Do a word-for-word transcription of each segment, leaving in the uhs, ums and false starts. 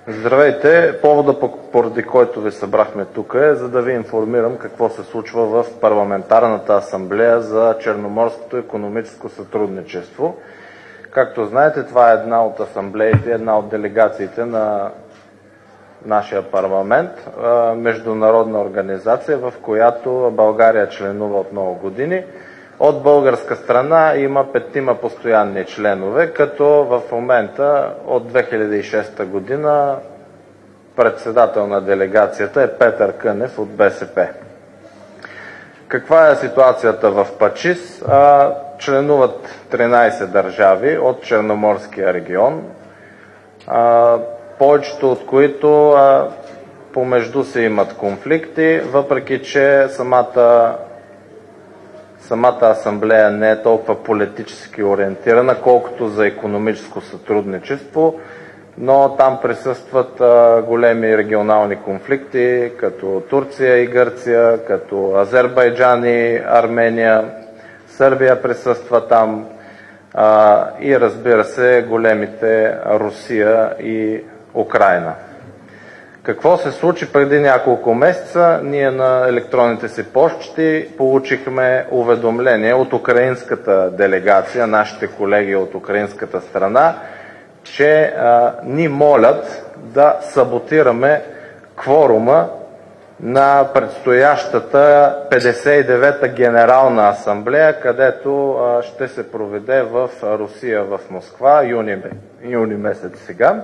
Здравейте! Повода, поради който ви събрахме тук е, за да ви информирам какво се случва в Парламентарната асамблея за Черноморското икономическо сътрудничество. Както знаете, това е една от асамблеите, една от делегациите на нашия парламент, международна организация, в която България членува от много години. От българска страна има петима постоянни членове, като в момента от две хиляди и шеста година председател на делегацията е Петър Кънев от БСП. Каква е ситуацията в ПАЧИС? А, членуват тринайсет държави от Черноморския регион, а, повечето от които а, помежду си имат конфликти, въпреки че самата Самата асамблея не е толкова политически ориентирана, колкото за икономическо сътрудничество, но там присъстват а, големи регионални конфликти, като Турция и Гърция, като Азербайджан и Армения, Сърбия присъства там а, и разбира се големите Русия и Украйна. Какво се случи преди няколко месеца? Ние на електронните си пощи получихме уведомление от украинската делегация, нашите колеги от украинската страна, че а, ни молят да саботираме кворума на предстоящата петдесет и девета Генерална асамблея, където а, ще се проведе в Русия, в Москва, юни, юни месец сега.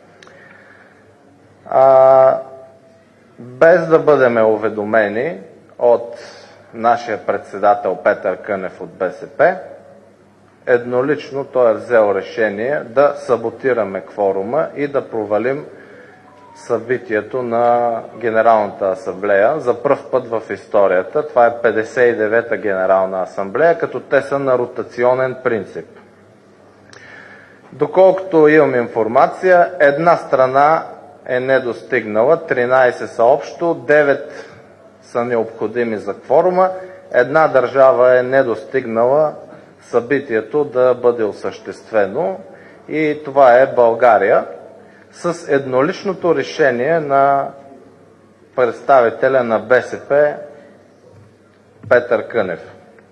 А, без да бъдем уведомени от нашия председател Петър Кънев от БСП, еднолично той е взел решение да саботираме кворума и да провалим събитието на Генералната асамблея за пръв път в историята. Това е петдесет и девета Генерална асамблея, като те са на ротационен принцип. Доколкото имам информация, една страна е недостигнала, тринайсет са общо, девет са необходими за кворума, една държава е недостигнала събитието да бъде осъществено и това е България, с едноличното решение на представителя на БСП Петър Кънев.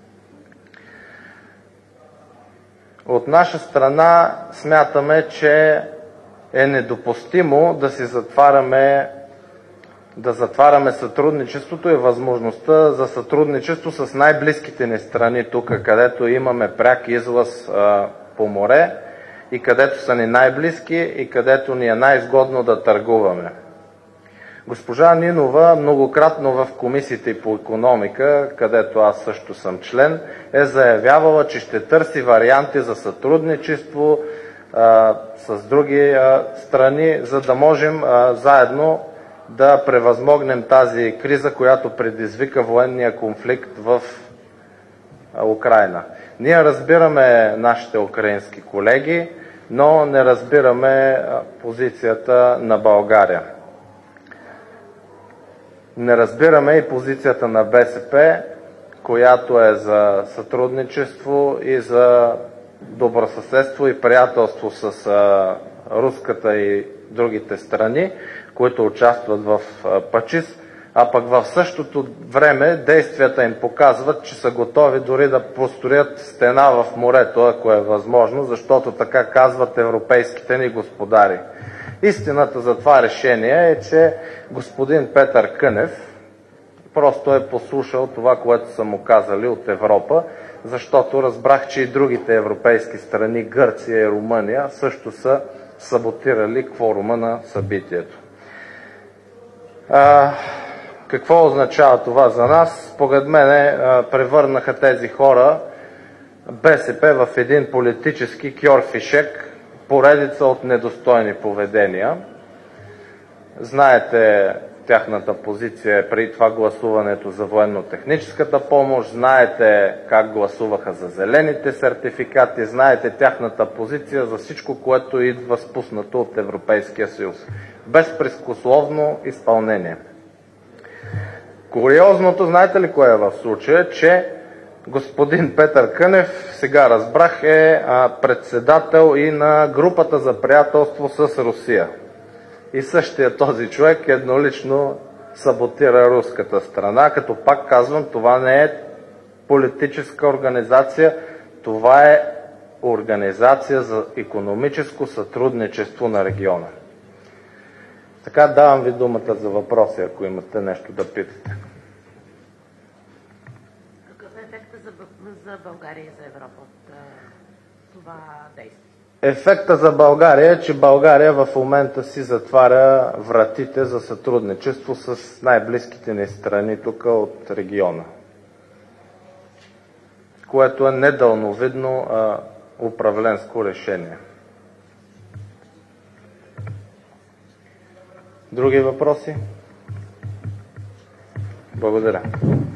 От наша страна смятаме, че е недопустимо да си затваряме, да затваряме сътрудничеството и възможността за сътрудничество с най-близките ни страни тук, където имаме пряк излаз а, по море и където са ни най-близки и където ни е най-изгодно да търгуваме. Госпожа Нинова многократно в комисиите по икономика, където аз също съм член, е заявявала, че ще търси варианти за сътрудничество а, с други а, страни, за да можем а, заедно да превъзмогнем тази криза, която предизвика военния конфликт в а, Украйна. Ние разбираме нашите украински колеги, но не разбираме а, позицията на България. Не разбираме и позицията на БСП, която е за сътрудничество и за добросъседство и приятелство с а, руската и другите страни, които участват в а, ПАЧИС, а пък в същото време действията им показват, че са готови дори да построят стена в морето, ако е възможно, защото така казват европейските ни господари. Истината за това решение е, че господин Петър Кънев просто е послушал това, което са му казали от Европа, защото разбрах, че и другите европейски страни, Гърция и Румъния, също са саботирали кворума на събитието. А, какво означава това за нас? Според мен превърнаха тези хора БСП в един политически кьорфишек, поредица от недостойни поведения. Знаете тяхната позиция преди това гласуването за военно-техническата помощ, знаете как гласуваха за зелените сертификати, знаете тяхната позиция за всичко, което идва спуснато от Европейския съюз. Безпрекословно изпълнение. Куриозното, знаете ли кое е в случая, че господин Петър Кънев, сега разбрах, е председател и на групата за приятелство с Русия. и същия този човек еднолично саботира руската страна, като пак казвам, това не е политическа организация, това е организация за икономическо сътрудничество на региона. Така, давам ви думата за въпроси, ако имате нещо да питате. Какъв е ефектът за, за България и за Европа от това действие? Ефекта за България е, че България в момента си затваря вратите за сътрудничество с най-близките ни страни тук от региона, което е недалновидно а, управленско решение. Други въпроси? Благодаря.